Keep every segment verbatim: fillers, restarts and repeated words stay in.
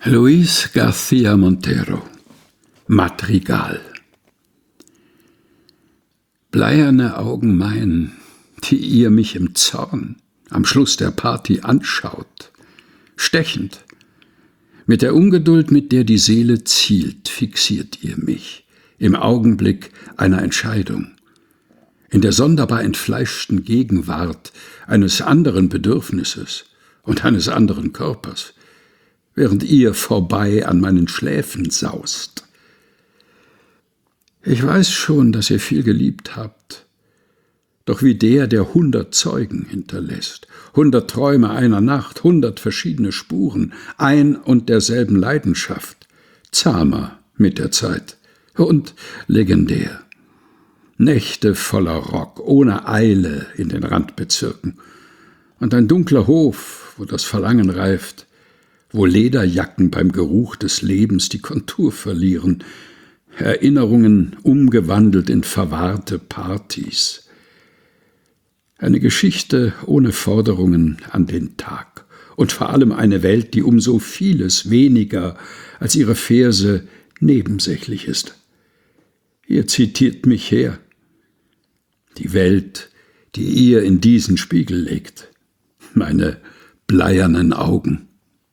Luis García Montero, Madrigal. Bleierne Augen mein, die ihr mich im Zorn am Schluss der Party anschaut, stechend, mit der Ungeduld, mit der die Seele zielt, fixiert ihr mich im Augenblick einer Entscheidung, in der sonderbar entfleischten Gegenwart eines anderen Bedürfnisses und eines anderen Körpers, während ihr vorbei an meinen Schläfen saust. Ich weiß schon, dass ihr viel geliebt habt, doch wie der, der hundert Zeugen hinterlässt, hundert Träume einer Nacht, hundert verschiedene Spuren, ein und derselben Leidenschaft, zahmer mit der Zeit und legendär. Nächte voller Rock, ohne Eile in den Randbezirken, und ein dunkler Hof, wo das Verlangen reift, wo Lederjacken beim Geruch des Lebens die Kontur verlieren, Erinnerungen umgewandelt in verwahrte Partys. Eine Geschichte ohne Forderungen an den Tag und vor allem eine Welt, die um so vieles weniger als ihre Verse nebensächlich ist. Ihr zitiert mich her. Die Welt, die ihr in diesen Spiegel legt, meine bleiernen Augen.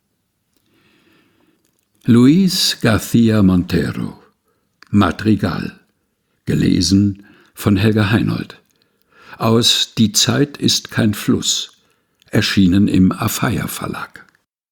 Luis García Montero, Madrigal, gelesen von Helga Heinold, aus Die Zeit ist kein Fluss, erschienen im Afeier Verlag.